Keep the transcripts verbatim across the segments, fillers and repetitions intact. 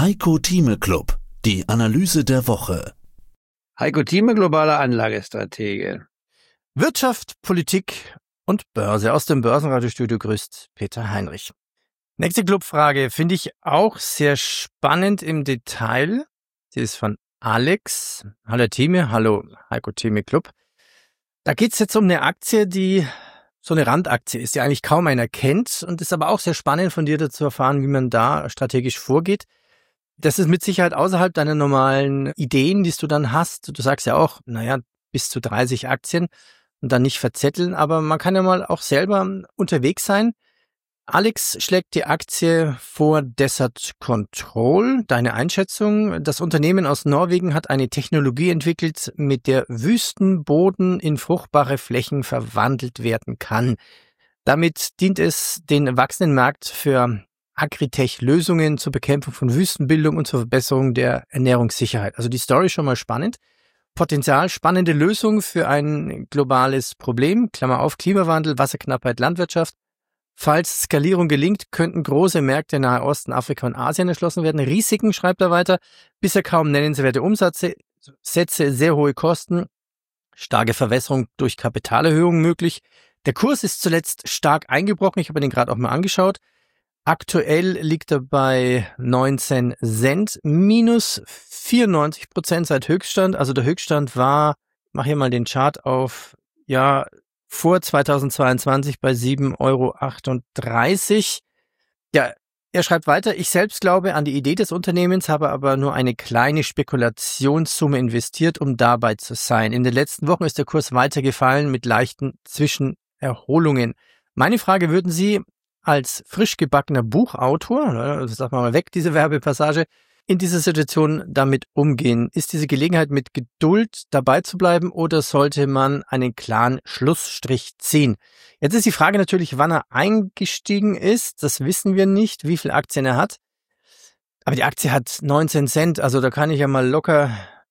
Heiko Thieme Club, die Analyse der Woche. Heiko Thieme, globaler Anlagestratege. Wirtschaft, Politik und Börse. Aus dem Börsenradiostudio grüßt Peter Heinrich. Nächste Clubfrage finde ich auch sehr spannend im Detail. Sie ist von Alex. Hallo Thieme, hallo Heiko Thieme Club. Da geht es jetzt um eine Aktie, die so eine Randaktie ist, die eigentlich kaum einer kennt und ist aber auch sehr spannend von dir dazu erfahren, wie man da strategisch vorgeht. Das ist mit Sicherheit außerhalb deiner normalen Ideen, die du dann hast. Du sagst ja auch, naja, bis zu dreißig Aktien und dann nicht verzetteln, aber man kann ja mal auch selber unterwegs sein. Alex schlägt die Aktie vor Desert Control. Deine Einschätzung: Das Unternehmen aus Norwegen hat eine Technologie entwickelt, mit der Wüstenboden in fruchtbare Flächen verwandelt werden kann. Damit dient es den wachsenden Markt für Agritech-Lösungen zur Bekämpfung von Wüstenbildung und zur Verbesserung der Ernährungssicherheit. Also die Story schon mal spannend. Potenzial, spannende Lösung für ein globales Problem, Klammer auf, Klimawandel, Wasserknappheit, Landwirtschaft. Falls Skalierung gelingt, könnten große Märkte Nahe Osten, Afrika und Asien erschlossen werden. Risiken, schreibt er weiter, bisher kaum nennenswerte Umsätze, Sätze, sehr hohe Kosten, starke Verwässerung durch Kapitalerhöhung möglich. Der Kurs ist zuletzt stark eingebrochen, ich habe den gerade auch mal angeschaut. Aktuell liegt er bei neunzehn Cent, minus vierundneunzig Prozent seit Höchststand. Also der Höchststand war, mach hier mal den Chart auf, ja, vor zweitausendzweiundzwanzig bei sieben Euro achtunddreißig. Ja, er schreibt weiter, ich selbst glaube an die Idee des Unternehmens, habe aber nur eine kleine Spekulationssumme investiert, um dabei zu sein. In den letzten Wochen ist der Kurs weiter gefallen mit leichten Zwischenerholungen. Meine Frage: Würden Sie als frisch gebackener Buchautor, sag mal weg diese Werbepassage, in dieser Situation damit umgehen? Ist diese Gelegenheit mit Geduld dabei zu bleiben oder sollte man einen klaren Schlussstrich ziehen? Jetzt ist die Frage natürlich, wann er eingestiegen ist. Das wissen wir nicht, wie viele Aktien er hat. Aber die Aktie hat neunzehn Cent, also da kann ich ja mal locker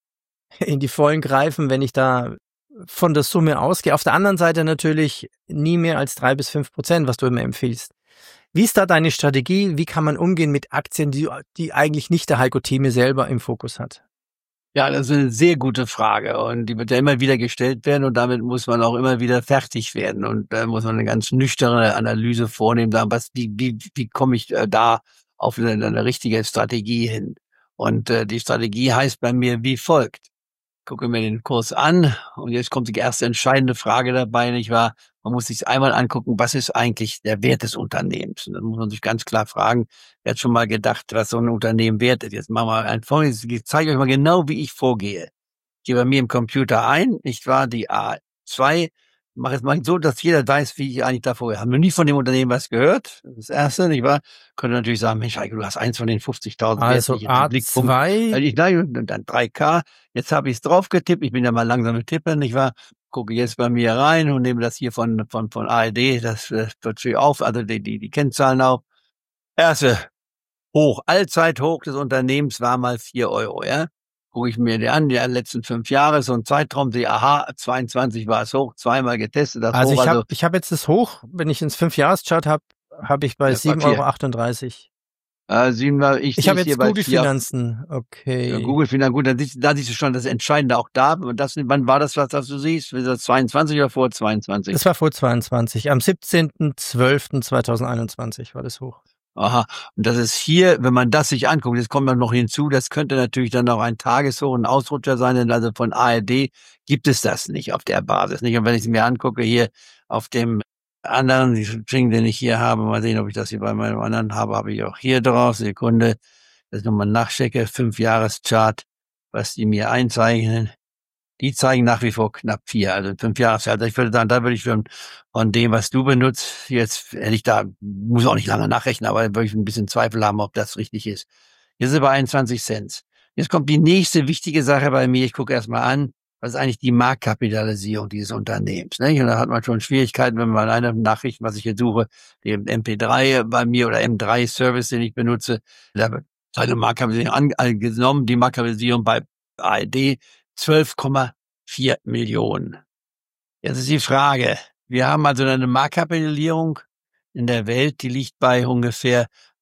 in die Vollen greifen, wenn ich da von der Summe ausgehe. Auf der anderen Seite natürlich nie mehr als drei bis fünf Prozent, was du immer empfiehlst. Wie ist da deine Strategie? Wie kann man umgehen mit Aktien, die, die eigentlich nicht der Heiko Thieme selber im Fokus hat? Ja, das ist eine sehr gute Frage und die wird ja immer wieder gestellt werden und damit muss man auch immer wieder fertig werden und da muss man eine ganz nüchterne Analyse vornehmen, sagen, was, wie, wie, wie komme ich da auf eine, eine richtige Strategie hin? Und äh, die Strategie heißt bei mir wie folgt. Gucke mir den Kurs an und jetzt kommt die erste entscheidende Frage dabei, nicht wahr? Man muss sich einmal angucken, was ist eigentlich der Wert des Unternehmens? Und dann muss man sich ganz klar fragen, wer hat schon mal gedacht, was so ein Unternehmen wert ist? Jetzt machen wir ein Folgendes, ich zeige euch mal genau, wie ich vorgehe. Ich gehe bei mir im Computer ein, nicht wahr, die A zwei, mache jetzt mal so, dass jeder weiß, wie ich eigentlich davor habe. Noch nie von dem Unternehmen was gehört. Das erste, nicht wahr? Könnte natürlich sagen, Mensch, Heiko, du hast eins von den fünfzigtausend. Also A zwei. Ich gleich, und dann drei K. Jetzt habe ich es drauf getippt. Ich bin ja mal langsam mit Tippen, nicht wahr? Gucke jetzt bei mir rein und nehme das hier von, von, von A R D. Das wird natürlich auf, also die, die, die Kennzahlen auf. Erste hoch, Allzeithoch des Unternehmens war mal vier Euro, ja? Gucke ich mir die an, die letzten fünf Jahre, so ein Zeitraum, die aha, zweiundzwanzig war es hoch, zweimal getestet. Das also hoch, ich habe also, ich hab jetzt das Hoch, wenn ich ins fünf-Jahres-Chart habe, habe ich bei ja, sieben Euro achtunddreißig. Äh, sieben, ich Ich habe jetzt hier bei Google vier, Finanzen, okay. ja, Google Finanzen, gut, dann siehst, da siehst du schon das Entscheidende auch da. Und das, wann war das, was das du siehst? Ist das zweiundzwanzig oder vor zweiundzwanzig? Das war vor zweiundzwanzig. Am siebzehnten zwölften zweitausendeinundzwanzig war das Hoch. Aha, und das ist hier, wenn man das sich anguckt, jetzt kommt man noch hinzu, das könnte natürlich dann auch ein Tageshoch, ein Ausrutscher sein, denn also von A R D gibt es das nicht auf der Basis, nicht? Und wenn ich es mir angucke, hier auf dem anderen String, den ich hier habe, mal sehen, ob ich das hier bei meinem anderen habe, habe ich auch hier drauf, Sekunde, das ist nochmal nachchecke, Fünf-Jahres-Chart, was die mir einzeichnen. Die zeigen nach wie vor knapp vier, also fünf Jahre. Also ich würde sagen, da würde ich von, von dem, was du benutzt, jetzt hätte ich da, muss auch nicht lange nachrechnen, aber würde ich ein bisschen Zweifel haben, ob das richtig ist. Jetzt ist es bei einundzwanzig Cent. Jetzt kommt die nächste wichtige Sache bei mir. Ich gucke erstmal an, was ist eigentlich die Marktkapitalisierung dieses Unternehmens, ne? Und da hat man schon Schwierigkeiten, wenn man eine Nachricht, was ich jetzt suche, den M P drei bei mir oder M drei Service, den ich benutze, da wird seine Marktkapitalisierung angenommen, die Marktkapitalisierung bei A R D zwölf Komma vier Millionen. Jetzt ist die Frage, wir haben also eine Marktkapitalisierung in der Welt, die liegt bei ungefähr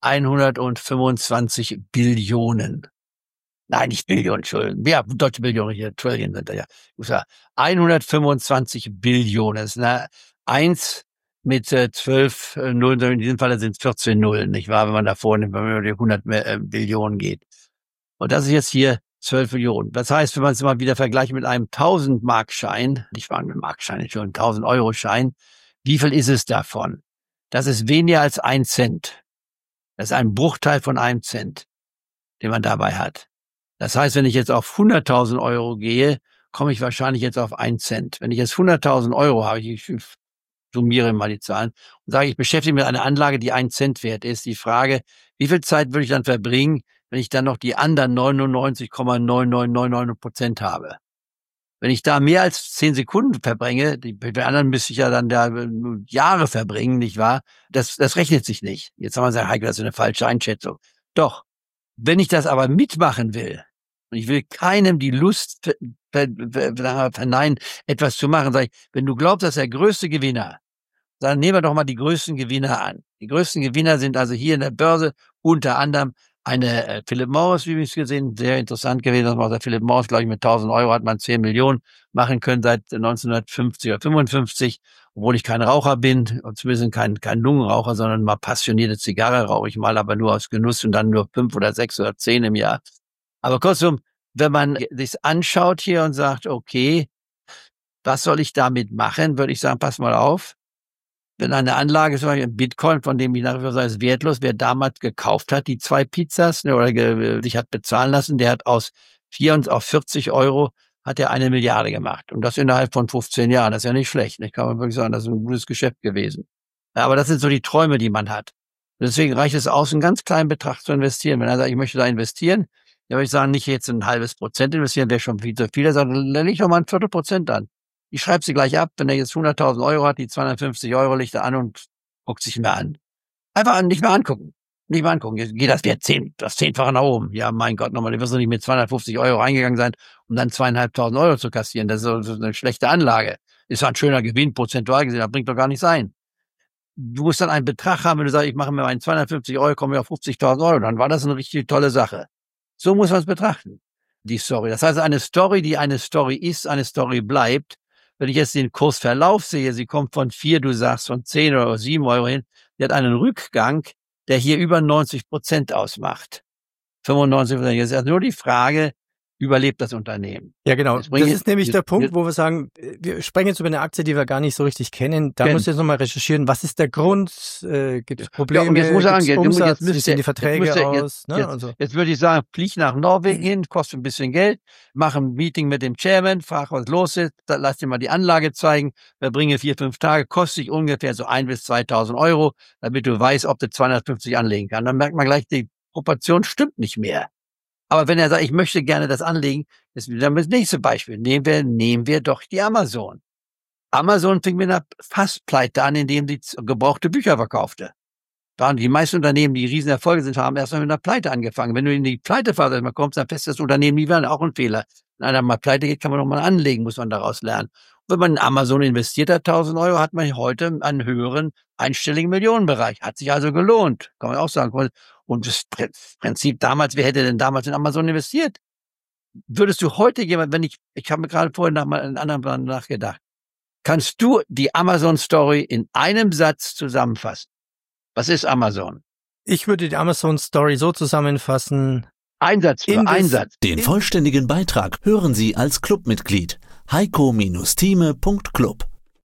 hundertfünfundzwanzig Billionen. Nein, nicht Billionen, Entschuldigung. Ja, deutsche Billionen, hier, Trillion sind da ja. hundertfünfundzwanzig Billionen. Das ist eine Eins mit äh, zwölf äh, Nullen, in diesem Fall sind es vierzehn Nullen, nicht wahr, wenn man da vorne, wenn man über die hundert äh, Billionen geht. Und das ist jetzt hier zwölf Millionen. Das heißt, wenn man es mal wieder vergleicht mit einem tausend-Mark-Schein, nicht wahr, mit Markschein, schon tausend-Euro-Schein, wie viel ist es davon? Das ist weniger als ein Cent. Das ist ein Bruchteil von einem Cent, den man dabei hat. Das heißt, wenn ich jetzt auf hunderttausend Euro gehe, komme ich wahrscheinlich jetzt auf einen Cent. Wenn ich jetzt hunderttausend Euro habe, ich summiere mal die Zahlen und sage, ich beschäftige mich mit einer Anlage, die einen Cent wert ist, die Frage, wie viel Zeit würde ich dann verbringen, wenn ich dann noch die anderen neunundneunzig Komma neun neun neun neun Prozent habe? Wenn ich da mehr als zehn Sekunden verbringe, die, die anderen müsste ich ja dann da Jahre verbringen, nicht wahr? Das, das rechnet sich nicht. Jetzt haben wir gesagt, Heiko, das ist eine falsche Einschätzung. Doch, wenn ich das aber mitmachen will, und ich will keinem die Lust verneinen, etwas zu machen, sage ich, wenn du glaubst, dass der größte Gewinner, dann nehmen wir doch mal die größten Gewinner an. Die größten Gewinner sind also hier in der Börse unter anderem eine äh, Philip Morris, wie wir es gesehen, sehr interessant gewesen, dass man der Philip Morris, glaube ich, mit tausend Euro hat man zehn Millionen machen können seit neunzehnhundertfünfzig oder fünfundfünfzig, obwohl ich kein Raucher bin, zumindest kein, kein Lungenraucher, sondern mal passionierte Zigarre rauche ich mal, aber nur aus Genuss und dann nur fünf oder sechs oder zehn im Jahr. Aber kurzum, wenn man sich anschaut hier und sagt, okay, was soll ich damit machen, würde ich sagen, pass mal auf. Wenn eine Anlage, zum Beispiel ein Bitcoin, von dem ich nach wie vor sage, ist wertlos, wer damals gekauft hat, die zwei Pizzas, ne, oder ge- sich hat bezahlen lassen, der hat aus vier und auf vierzig Euro hat er eine Milliarde gemacht. Und das innerhalb von fünfzehn Jahren. Das ist ja nicht schlecht. Ich kann man wirklich sagen, das ist ein gutes Geschäft gewesen. Ja, aber das sind so die Träume, die man hat. Und deswegen reicht es aus, einen ganz kleinen Betrag zu investieren. Wenn er sagt, ich möchte da investieren, dann würde ich sagen, nicht jetzt ein halbes Prozent investieren, wäre schon viel zu viel, sondern dann leg ich doch mal ein Viertel Prozent an. Ich schreibe sie gleich ab, wenn er jetzt hunderttausend Euro hat, die zweihundertfünfzig Euro legt er an und guckt sich mehr an. Einfach nicht mehr angucken. Nicht mehr angucken. Jetzt geht das Wert zehn, das Zehnfache nach oben. Ja, mein Gott, nochmal, du wirst doch nicht mit zweihundertfünfzig Euro reingegangen sein, um dann zweieinhalbtausend Euro zu kassieren. Das ist so eine schlechte Anlage. Ist zwar ein schöner Gewinn, prozentual gesehen, das bringt doch gar nicht sein. Du musst dann einen Betrag haben, wenn du sagst, ich mache mir meinen zweihundertfünfzig Euro, komme ich auf fünfzigtausend Euro, dann war das eine richtig tolle Sache. So muss man es betrachten, die Story. Das heißt, eine Story, die eine Story ist, eine Story bleibt. Wenn ich jetzt den Kursverlauf sehe, sie kommt von vier, du sagst von zehn oder sieben Euro hin, die hat einen Rückgang, der hier über neunzig Prozent ausmacht. fünfundneunzig Prozent. Jetzt ist also nur die Frage, überlebt das Unternehmen? Ja, genau. Das ist nämlich jetzt der Punkt, wo wir sagen, wir sprechen jetzt über eine Aktie, die wir gar nicht so richtig kennen. Da muss ich jetzt nochmal recherchieren, was ist der Grund? Äh, gibt es Probleme? Ja, und jetzt muss sagen, jetzt Umsatz, jetzt wie sehen die Verträge jetzt, aus? Jetzt, ne? jetzt, also. jetzt würde ich sagen, flieg nach Norwegen hin, kostet ein bisschen Geld, mach ein Meeting mit dem Chairman, frag, was los ist, lass dir mal die Anlage zeigen, verbringe vier, fünf Tage, kostet dich ungefähr so ein bis zweitausend Euro, damit du weißt, ob du zweihundertfünfzig anlegen kannst. Dann merkt man gleich, die Proportion stimmt nicht mehr. Aber wenn er sagt, ich möchte gerne das anlegen, ist dann das nächste Beispiel. Nehmen wir, nehmen wir doch die Amazon. Amazon fing mit einer Fastpleite an, indem sie gebrauchte Bücher verkaufte. Waren die meisten Unternehmen, die Riesenerfolge sind, haben erstmal mit einer Pleite angefangen. Wenn du in die Pleitephase mal kommst, dann fest das Unternehmen, die werden auch ein Fehler. Wenn einer mal pleite geht, kann man noch mal anlegen, muss man daraus lernen. Und wenn man in Amazon investiert hat, tausend Euro, hat man heute einen höheren einstelligen Millionenbereich. Hat sich also gelohnt, kann man auch sagen. Und das Prinzip damals, wer hätte denn damals in Amazon investiert? Würdest du heute jemand, wenn ich, ich habe mir gerade vorhin nach mal einen anderen Plan nachgedacht, kannst du die Amazon-Story in einem Satz zusammenfassen? Was ist Amazon? Ich würde die Amazon-Story so zusammenfassen. Einsatz für Einsatz. Den vollständigen Beitrag hören Sie als Clubmitglied. heiko Bindestrich thieme Punkt club